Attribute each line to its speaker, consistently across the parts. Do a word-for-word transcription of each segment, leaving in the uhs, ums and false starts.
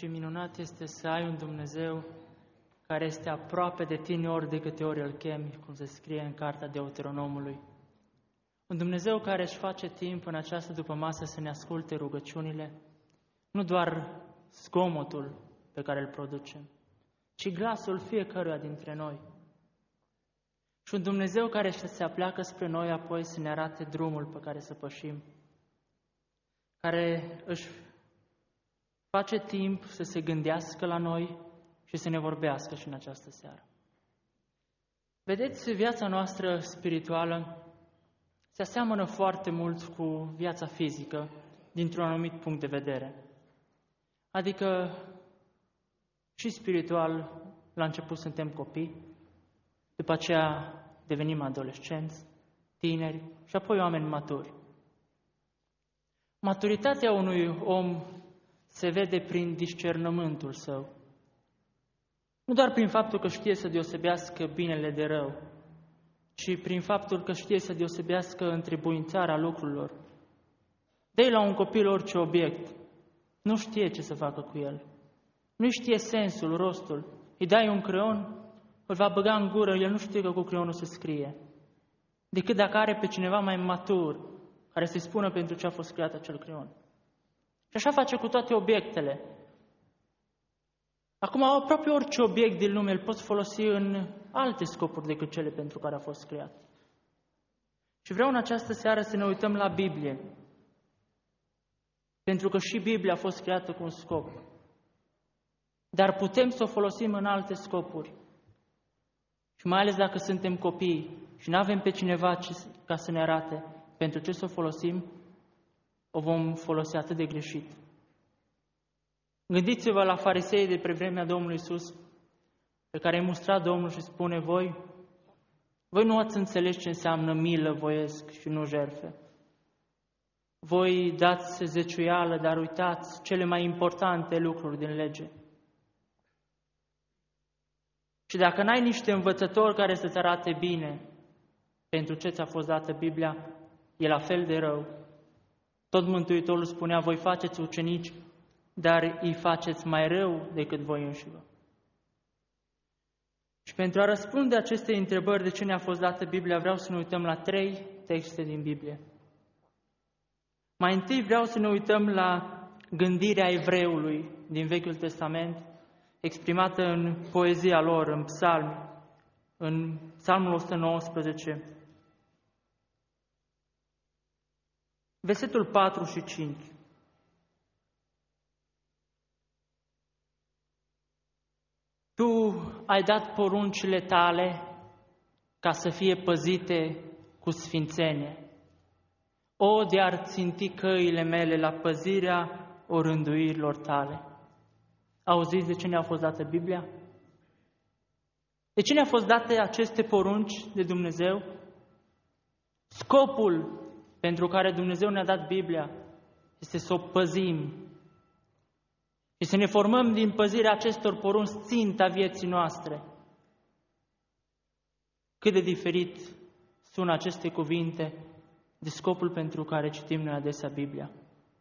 Speaker 1: ce minunat este să ai un Dumnezeu care este aproape de tine ori de câte ori îl chemi, cum se scrie în Cartea Deuteronomului. Un Dumnezeu care își face timp în această dupămasă să ne asculte rugăciunile, nu doar zgomotul pe care îl producem, ci glasul fiecăruia dintre noi. Și un Dumnezeu care se apleacă spre noi apoi să ne arate drumul pe care să pășim, care își face timp să se gândească la noi și să ne vorbească și în această seară. Vedeți, viața noastră spirituală se aseamănă foarte mult cu viața fizică dintr-un anumit punct de vedere. Adică și spiritual, la început suntem copii, după aceea devenim adolescenți, tineri și apoi oameni maturi. Maturitatea unui om se vede prin discernământul său. Nu doar prin faptul că știe să deosebească binele de rău, ci prin faptul că știe să deosebească întrebuințarea lucrurilor. Dă-i la un copil orice obiect, nu știe ce să facă cu el. Nu știe sensul, rostul. Îi dai un creion, îl va băga în gură, el nu știe că cu creionul se scrie. Decât dacă are pe cineva mai matur, care să-i spună pentru ce a fost creat acel creion. Și așa face cu toate obiectele. Acum, aproape orice obiect din lume îl poți folosi în alte scopuri decât cele pentru care a fost creat. Și vreau în această seară să ne uităm la Biblie. Pentru că și Biblia a fost creată cu un scop. Dar putem să o folosim în alte scopuri. Și mai ales dacă suntem copii și nu avem pe cineva ca să ne arate pentru ce să o folosim, o vom folosi atât de greșit. Gândiți-vă la farisei de pe vremea Domnului Iisus, pe care îi mustra Domnul și spune, voi, voi nu ați înțeles ce înseamnă milă voiesc și nu jertfe. Voi dați zeciuială, dar uitați cele mai importante lucruri din lege. Și dacă n-ai niște învățători care să-ți arate bine pentru ce ți-a fost dată Biblia, e la fel de rău. Tot Mântuitorul spunea, voi faceți ucenici, dar îi faceți mai rău decât voi înșivă. Și pentru a răspunde aceste întrebări de ce ne-a fost dată Biblia, vreau să ne uităm la trei texte din Biblie. Mai întâi vreau să ne uităm la gândirea evreului din Vechiul Testament, exprimată în poezia lor, în psalmi, în psalmul o sută nouăsprezece, versetul patru și cinci. Tu ai dat poruncile tale ca să fie păzite cu sfințenie. O, de-ar ținti căile mele la păzirea orânduirilor tale. Auziți de ce ne-a fost dată Biblia? De ce ne-a fost date aceste porunci de Dumnezeu? Scopul pentru care Dumnezeu ne-a dat Biblia este să o păzim și să ne formăm din păzirea acestor porunci ținta vieții noastre. Cât de diferit sună aceste cuvinte de scopul pentru care citim noi adesea Biblia.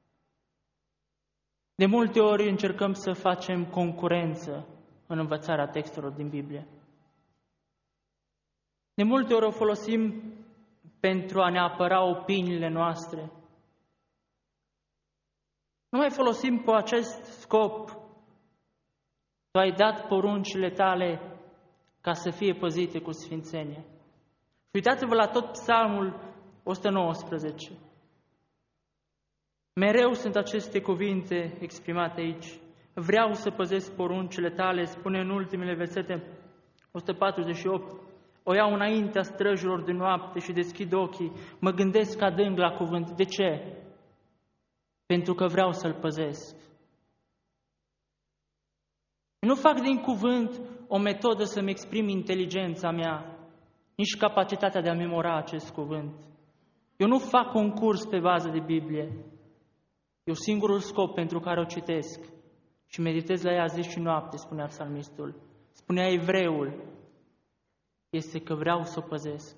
Speaker 1: De multe ori încercăm să facem concurență în învățarea textelor din Biblie. De multe ori o folosim pentru a ne apăra opiniile noastre. Nu mai folosim cu acest scop. Tu ai dat poruncile tale ca să fie păzite cu sfințenie. Și uitați-vă la tot psalmul o sută nouăsprezece. Mereu sunt aceste cuvinte exprimate aici. Vreau să păzesc poruncile tale, spune în ultimele versete o sută patruzeci și opt. O iau înaintea străjilor de noapte și deschid ochii, mă gândesc adânc la cuvânt. De ce? Pentru că vreau să-l păzesc. Nu fac din cuvânt o metodă să-mi exprim inteligența mea, nici capacitatea de a memora acest cuvânt. Eu nu fac concurs pe bază de Biblie. Eu singurul scop pentru care o citesc și meditez la ea zi și noapte, spunea psalmistul, spunea evreul, este că vreau să o păzesc.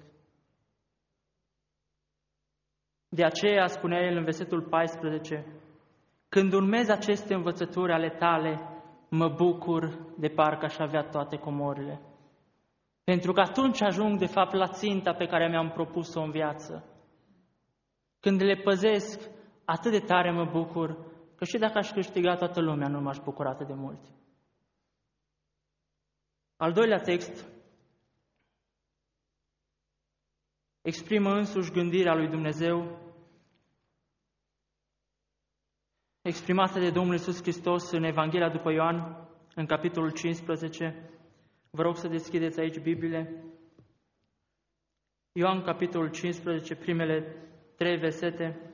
Speaker 1: De aceea, spunea el în versetul paisprezece, Când urmez aceste învățături ale tale, mă bucur de parcă aș avea toate comorile. Pentru că atunci ajung, de fapt, la ținta pe care mi-am propus-o în viață. Când le păzesc, atât de tare mă bucur, că și dacă aș câștiga toată lumea, nu m-aș bucura atât de mult. Al doilea text exprimă însuși gândirea lui Dumnezeu, exprimată de Domnul Iisus Hristos în Evanghelia după Ioan, în capitolul cincisprezece. Vă rog să deschideți aici Bibliile. Ioan, capitolul cincisprezece, primele trei versete.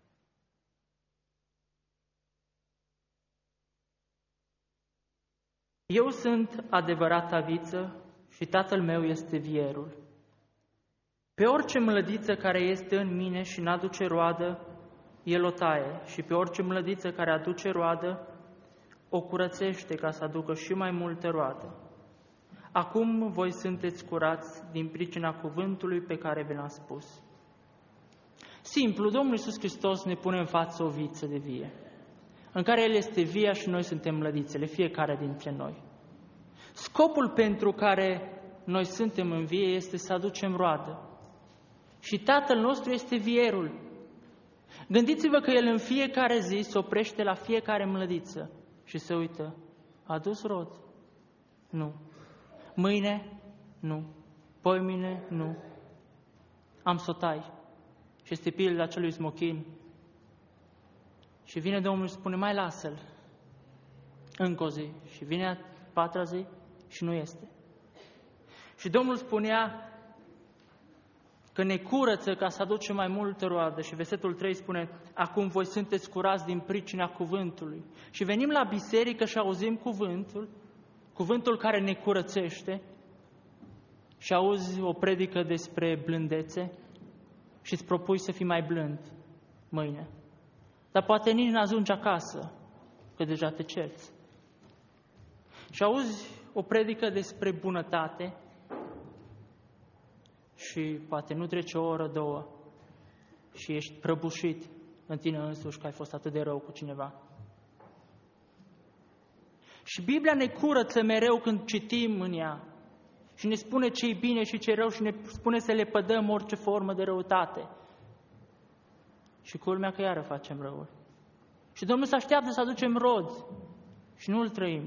Speaker 1: Eu sunt adevărata viță și Tatăl meu este vierul. Pe orice mlădiță care este în mine și n-aduce roadă, El o taie, și pe orice mlădiță care aduce roadă, o curățește ca să aducă și mai multă roadă. Acum voi sunteți curați din pricina cuvântului pe care vi l-am spus. Simplu, Domnul Iisus Hristos ne pune în față o viță de vie, în care El este via și noi suntem mlădițele, fiecare dintre noi. Scopul pentru care noi suntem în vie este să aducem roadă. Și Tatăl nostru este vierul. Gândiți-vă că El în fiecare zi se oprește la fiecare mlădiță și se uită. A adus rod? Nu. Mâine? Nu. Poimine? Nu. Am să o tai. Și este pilda acelui smochin. Și vine Domnul și spune, mai lasă-l. Încă o zi. Și vine a patra zi și nu este. Și Domnul spunea că ne curăță ca să aduce mai multă roadă. Și versetul trei spune, acum voi sunteți curați din pricina cuvântului. Și venim la biserică și auzim cuvântul, cuvântul care ne curățește, și auzi o predică despre blândețe și îți propui să fii mai blând mâine. Dar poate nici n-ajungi acasă, că deja te cerți. Și auzi o predică despre bunătate și poate nu trece o oră, două și ești prăbușit în tine însuși că ai fost atât de rău cu cineva. Și Biblia ne curăță mereu când citim în ea și ne spune ce-i bine și ce-i rău și ne spune să le pădăm orice formă de răutate. Și culmea că iară facem răul. Și Domnul se așteaptă să aducem rod și nu îl trăim.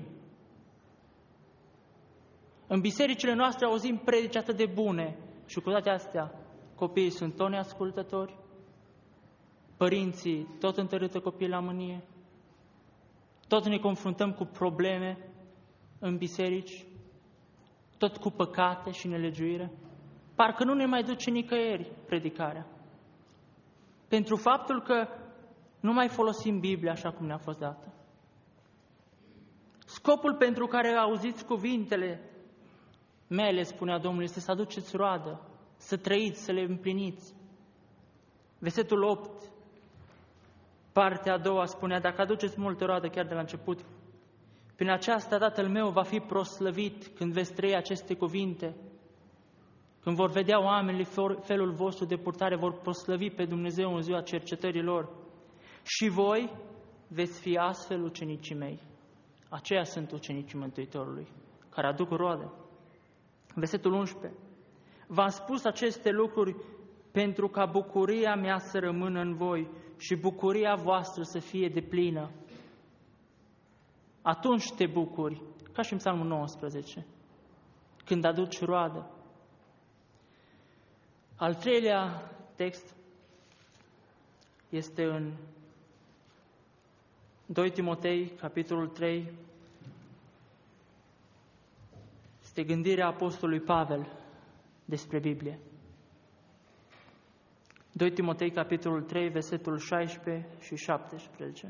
Speaker 1: În bisericile noastre auzim predici atât de bune și cu toate astea copiii sunt tot neascultători, părinții tot întărâtă copiii la mânie, tot ne confruntăm cu probleme în biserici, tot cu păcate și nelegiuire. Parcă nu ne mai duce nicăieri predicarea. Pentru faptul că nu mai folosim Biblia așa cum ne-a fost dată. Scopul pentru care auziți cuvintele mele, spunea Domnul, este să aduceți roadă, să trăiți, să le împliniți. Versetul opt, partea a doua, spunea, dacă aduceți multă roadă chiar de la început, prin aceasta Tatăl meu va fi proslăvit când veți trăi aceste cuvinte. Când vor vedea oamenii felul vostru de purtare, vor proslăvi pe Dumnezeu în ziua cercetării lor. Și voi veți fi astfel ucenicii mei. Aceia sunt ucenicii Mântuitorului, care aduc roadă. Versetul unsprezece. V-am spus aceste lucruri pentru ca bucuria mea să rămână în voi și bucuria voastră să fie deplină. Atunci te bucuri, ca și în Psalmul nouăsprezece, când aduci roadă. Al treilea text este în doi Timotei, capitolul trei. Este gândirea apostolului Pavel despre Biblie. doi Timotei, capitolul trei, versetul șaisprezece și șaptesprezece.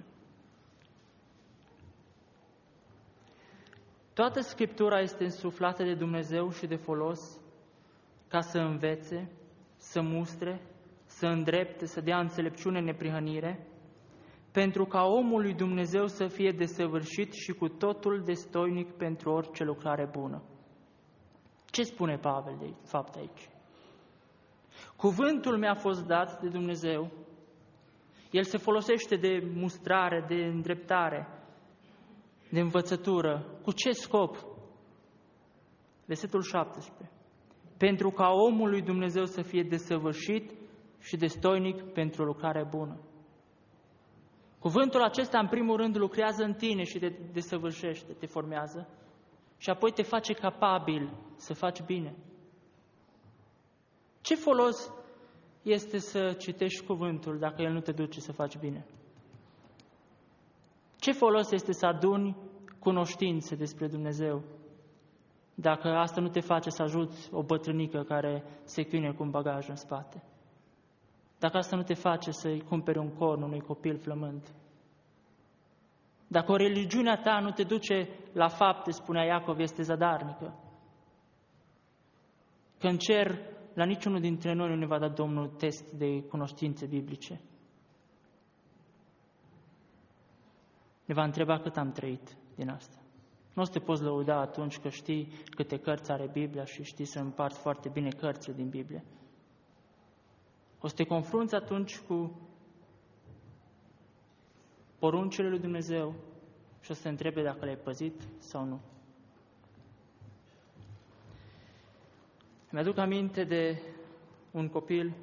Speaker 1: Toată Scriptura este însuflată de Dumnezeu și de folos ca să învețe, să mustre, să îndrepte, să dea înțelepciune, neprihănire, pentru ca omul lui Dumnezeu să fie desăvârșit și cu totul destoinic pentru orice lucrare bună. Ce spune Pavel de fapt aici? Cuvântul mi-a fost dat de Dumnezeu, El se folosește de mustrare, de îndreptare, de învățătură. Cu ce scop? Versetul șaptesprezece. Pentru ca omul lui Dumnezeu să fie desăvârșit și destoinic pentru o lucrare bună. Cuvântul acesta, în primul rând, lucrează în tine și te desăvârșește, te formează și apoi te face capabil să faci bine. Ce folos este să citești cuvântul dacă el nu te duce să faci bine? Ce folos este să aduni cunoștințe despre Dumnezeu dacă asta nu te face să ajuți o bătrânică care se chinuie cu un bagaj în spate? Dacă asta nu te face să-i cumperi un corn unui copil flămând? Dacă o religiunea ta nu te duce la fapte, spunea Iacov, este zadarnică. Că în cer, la niciunul dintre noi nu ne va da Domnul test de cunoștințe biblice. Ne va întreba cât am trăit din asta. Nu o să te poți lăuda atunci că știi câte cărți are Biblia și știi să împarți foarte bine cărțile din Biblie. O să te confrunți atunci cu poruncile lui Dumnezeu și o să te întrebe dacă le-ai păzit sau nu. Mi-aduc aminte de un copil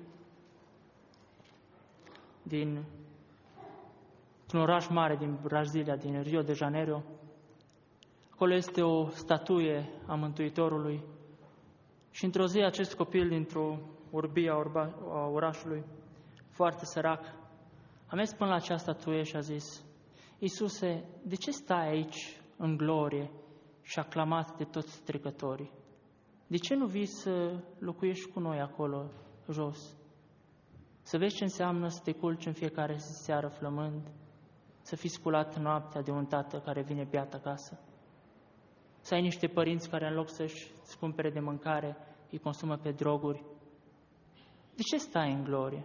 Speaker 1: din un oraș mare din Brazilia, din Rio de Janeiro. Acolo este o statuie a Mântuitorului și într-o zi acest copil dintr-o urbie a, urba, a orașului, foarte sărac, a mers până la acea statuie și a zis: Iisuse, de ce stai aici în glorie și aclamat de toți trecătorii? De ce nu vii să locuiești cu noi acolo, jos? Să vezi ce înseamnă să te culci în fiecare seară flămând, să fii sculat noaptea de un tată care vine beat acasă, să ai niște părinți care în loc să-și cumpere de mâncare, îi consumă pe droguri. De ce stai în glorie?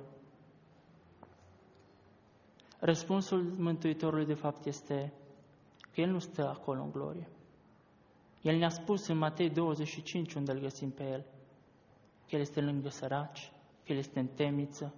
Speaker 1: Răspunsul Mântuitorului de fapt este că El nu stă acolo în glorie. El ne-a spus în Matei douăzeci și cinci, unde îl găsim pe El, că El este lângă săraci, că El este în temniță.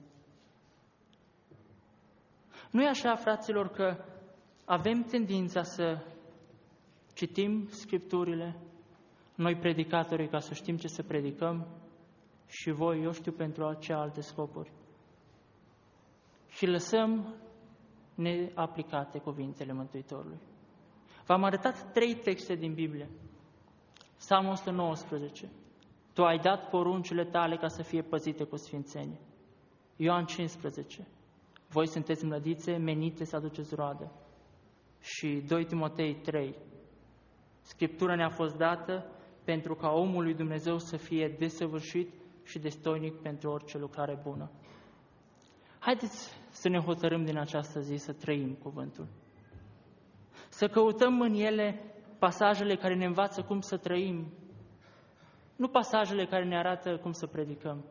Speaker 1: Nu e așa, fraților, că avem tendința să citim Scripturile, noi predicatorii, ca să știm ce să predicăm, și voi, eu știu pentru ce alte scopuri. Și lăsăm neaplicate cuvintele Mântuitorului. V-am arătat trei texte din Biblie. Psalmul o sută nouăsprezece. Tu ai dat poruncile tale ca să fie păzite cu sfințenie. Ioan cincisprezece. Voi sunteți mlădițe menite să aduceți roadă. Și doi Timotei trei. Scriptura ne-a fost dată pentru ca omul lui Dumnezeu să fie desăvârșit și destoinic pentru orice lucrare bună. Haideți să ne hotărâm din această zi să trăim cuvântul. Să căutăm în ele pasajele care ne învață cum să trăim, nu pasajele care ne arată cum să predicăm.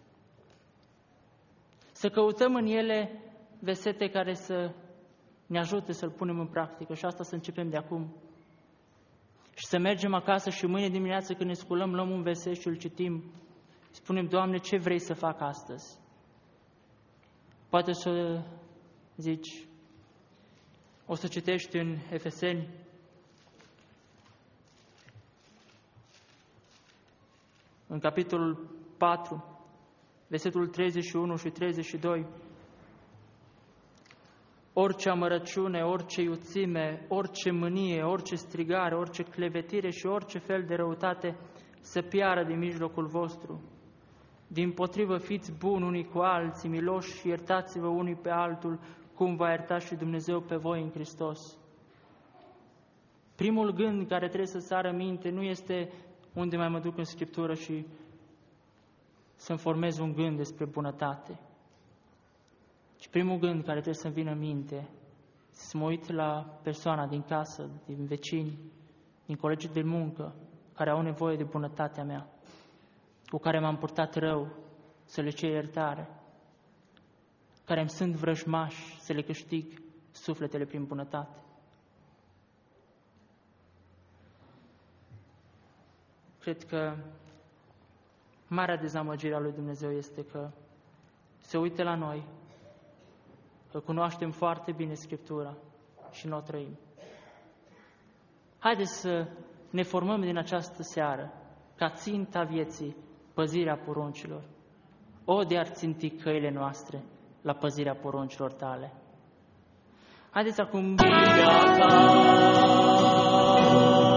Speaker 1: Să căutăm în ele versete care să ne ajute să-l punem în practică și asta să începem de acum. Și să mergem acasă și mâine dimineață când ne sculăm, luăm un verset și îl citim. Spunem: Doamne, ce vrei să fac astăzi? Poate să zici, o să citești în Efeseni, în capitolul patru, versetul treizeci și unu și treizeci și doi. Orice amărăciune, orice iuțime, orice mânie, orice strigare, orice clevetire și orice fel de răutate să piară din mijlocul vostru. Dimpotrivă, fiți buni unii cu alții, miloși și iertați-vă unii pe altul, cum va ierta și Dumnezeu pe voi în Hristos. Primul gând care trebuie să sară minte nu este unde mai mă duc în Scriptură și să-mi formez un gând despre bunătate. Și primul gând care trebuie să-mi vină în minte, să mă uit la persoana din casă, din vecini, din colegii de muncă, care au nevoie de bunătatea mea, cu care m-am purtat rău, să le cer iertare, care îmi sunt vrăjmași, să le câștig sufletele prin bunătate. Cred că marea dezamăgire a lui Dumnezeu este că se uită la noi că cunoaștem foarte bine Scriptura și nu o trăim. Haideți să ne formăm din această seară ca ținta vieții păzirea poruncilor. O, de ar ținti căile noastre la păzirea poruncilor tale. Haideți acum...